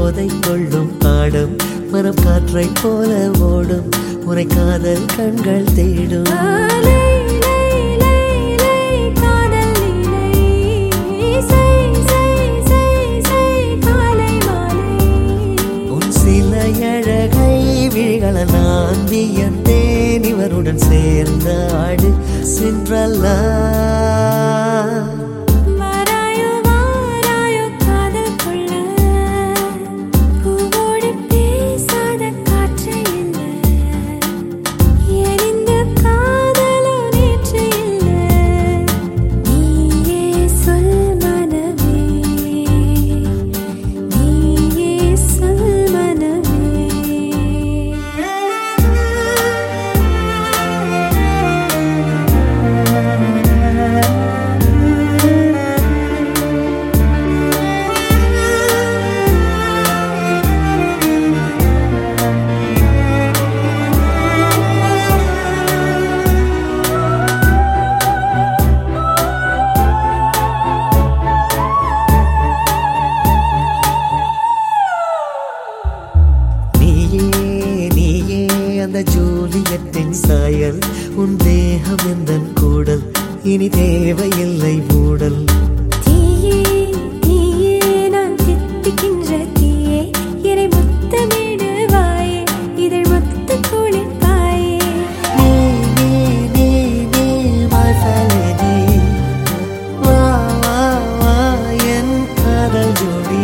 போதை கொள்ளும் பாடும் மனம் காற்றை போல ஓடும் உரை காதல் கண்கள் தேடும் உன் சில அழகை விழிகள நான் வியந்தேன் இவருடன் சேர்ந்த ஆடு சென்றல்லா அந்த ஜூலியத்தின் சாயல் உன் தேகம் எந்தன் கூடல் இனி தேவையில்லை மூடல் தீயே தீயே நான் தித்திக்கின்ற தீயே என்னை முத்தமிடுவாயே இதழ் முத்த குளிப்பாயே நீ நீ நீ நீ my felony வா வா வா என் காதல் ஜோடி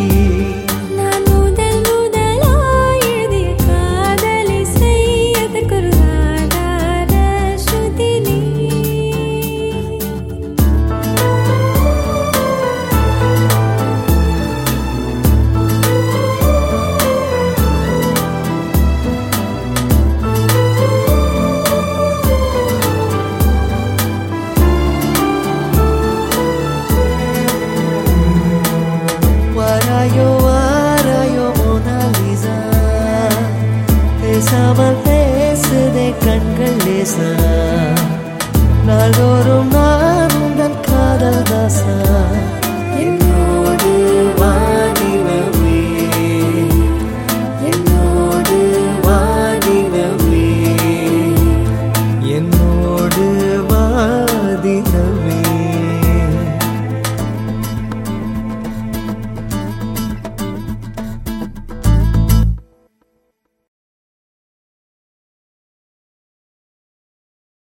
வாராயோ மோனாலிசா பேசாமல் பேசுதே கண்கள் லேசா நாளோறும்